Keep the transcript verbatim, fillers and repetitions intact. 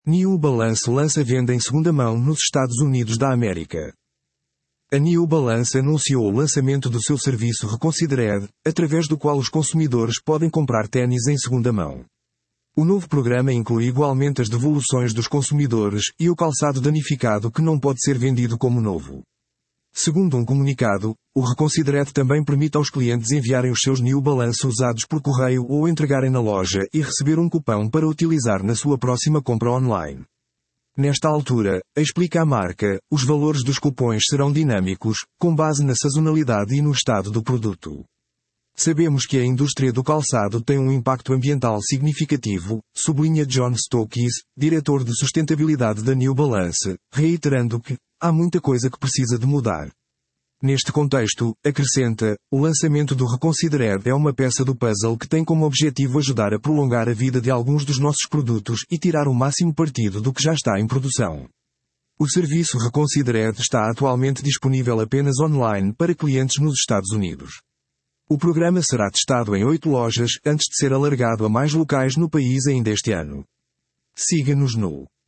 New Balance lança venda em segunda mão nos Estados Unidos da América. A New Balance anunciou o lançamento do seu serviço Reconsidered, através do qual os consumidores podem comprar ténis em segunda mão. O novo programa inclui igualmente as devoluções dos consumidores e o calçado danificado que não pode ser vendido como novo. Segundo um comunicado, o Reconsidered também permite aos clientes enviarem os seus New Balance usados por correio ou entregarem na loja e receber um cupão para utilizar na sua próxima compra online. Nesta altura, explica a marca, os valores dos cupons serão dinâmicos, com base na sazonalidade e no estado do produto. Sabemos que a indústria do calçado tem um impacto ambiental significativo, sublinha John Stokes, diretor de sustentabilidade da New Balance, reiterando que há muita coisa que precisa de mudar. Neste contexto, acrescenta, o lançamento do Reconsidered é uma peça do puzzle que tem como objetivo ajudar a prolongar a vida de alguns dos nossos produtos e tirar o máximo partido do que já está em produção. O serviço Reconsidered está atualmente disponível apenas online para clientes nos Estados Unidos. O programa será testado em oito lojas antes de ser alargado a mais locais no país ainda este ano. Siga-nos no